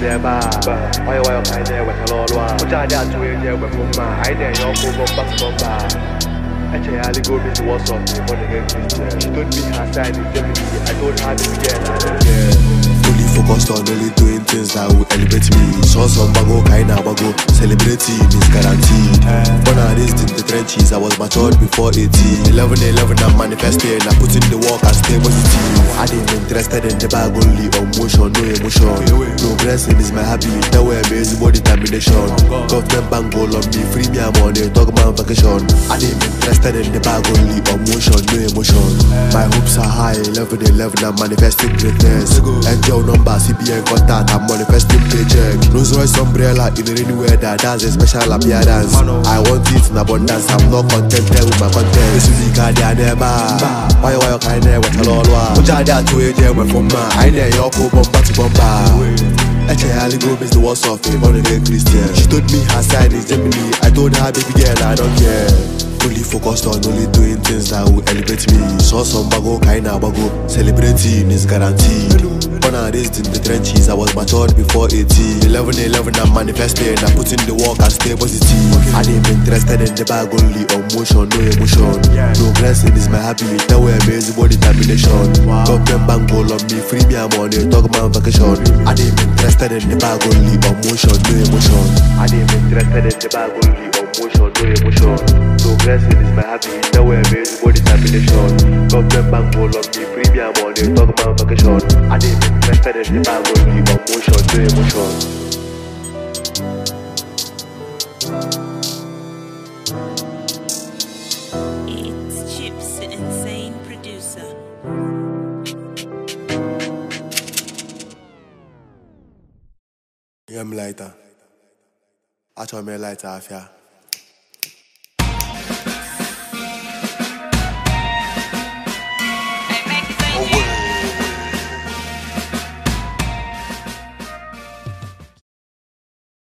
nearby. Why you kind there with hello? Which I got to hear with my I didn't go back to Bombay. Actually, I go miss what's up, but again, she told me her side is Germany. I told her to get I don't care. Fully focused on only doing things that will elevate me. Saw some bago, kinda bago, celebrating is guaranteed. Born and raised in the trenches, I was matured before 18. 11, I'm manifesting, I put in the work and stay positive. I didn't interested in the bag, only on motion, no emotion. Progressing is my hobby, that way amazing more determination. Government bank goal on me, free me, I'm on a dog man vacation. I didn't interested in the bag, only on motion, no emotion. My hopes are high, 11, I'm manifesting greatness. Enjoy number, CBN contact, I'm manifesting paycheck. Rolls Royce umbrella in the rainy weather, that's a special appearance. I want it in abundance, I'm not contented with my content. This week I never. Why you kind there with hello? Which I got to hear from my I know you're bomba to bomba. Actually, go miss the worst of a born again Christian. She told me her side is Germany. I told her, baby girl, I don't care. Fully focused on only doing things that will elevate me. Saw some bago, kinda bago, celebrating is guaranteed. Born and raised in the trenches, I was matured before 18. 11, I'm manifesting, I put in the work and stay positive. I didn't interested in the bag, only on motion, no emotion. Progressing is my hobby, that way amazing more determination. Government bank goal on me, free me, I'm on a dog man vacation. I didn't interested in the bag, only on motion, no emotion. I didn't interested in the bag, only on motion, no emotion. Progressing is my hobby, that way amazing more determination. Government bank goal on me, free me, I'm on a dog man vacation. I didn't interested in the bag, only on motion, no emotion. It's Chips, the insane producer. I'm lighter. I told me lighter, after.